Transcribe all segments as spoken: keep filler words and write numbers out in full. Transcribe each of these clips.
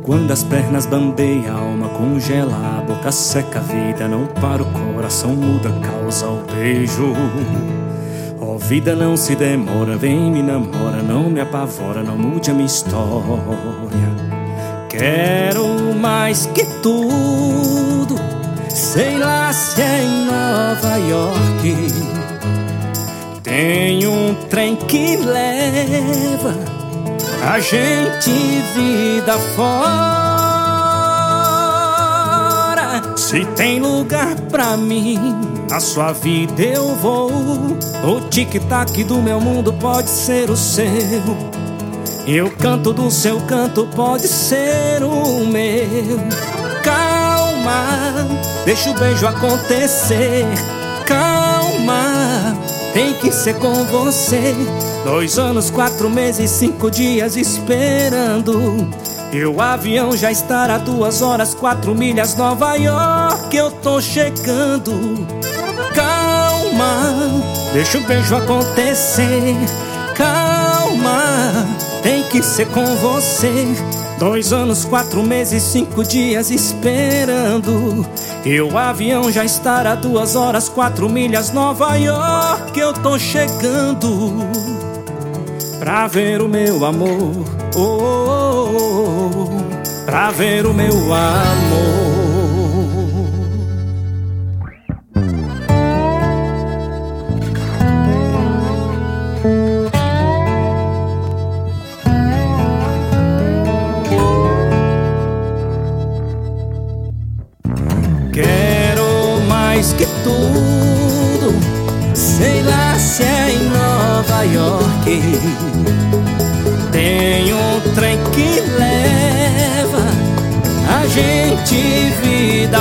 Quando as pernas bambeiam, a alma congela, a boca seca, a vida não para, o coração muda, causa o beijo. Ó, vida, não se demora, vem me namora, não me apavora, não mude a minha história. Quero mais que tudo, sei lá se é em Nova York. Tem um trem que leva a gente vida fora. Se tem lugar pra mim, a sua vida eu vou. O tic-tac do meu mundo pode ser o seu, e o canto do seu canto pode ser o meu. Calma, deixa o beijo acontecer. Calma, tem que ser com você. Dois anos, quatro meses, cinco dias esperando, e o avião já estará duas horas, quatro milhas, Nova York, eu tô chegando. Calma, deixa o beijo acontecer. Calma, tem que ser com você. Dois anos, quatro meses, cinco dias esperando, e o avião já estará duas horas, quatro milhas, Nova York, eu tô chegando pra ver o meu amor, oh, oh, oh, oh, pra ver o meu amor. Quero mais que tudo, sei lá se é em Nova York. Tem um trem que leva a gente vida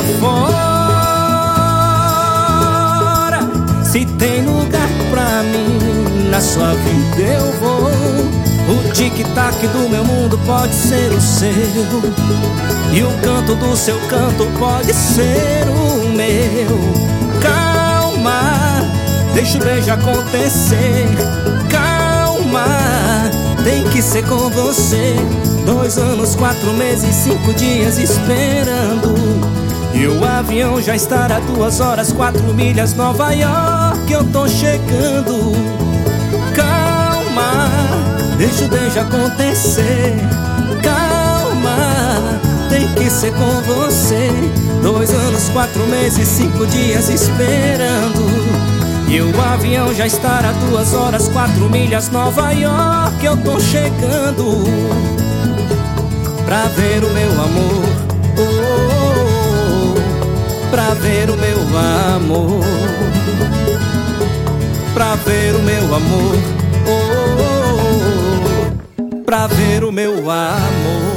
fora. Se tem lugar pra mim, na sua vida eu vou. O tic-tac do meu mundo pode ser o seu, e o canto do seu canto pode ser o meu. Calma, deixa o beijo acontecer. Calma, tem que ser com você. Dois anos, quatro meses, cinco dias esperando, e o avião já estará duas horas, quatro milhas, Nova York, eu tô chegando. Calma, deixa o beijo acontecer. Calma, tem que ser com você. Dois anos, quatro meses, cinco dias esperando, e o avião já estará duas horas, quatro milhas, Nova York, eu tô chegando pra ver o meu amor, oh, oh, oh, pra ver o meu amor, pra ver o meu amor, oh, oh, oh, pra ver o meu amor.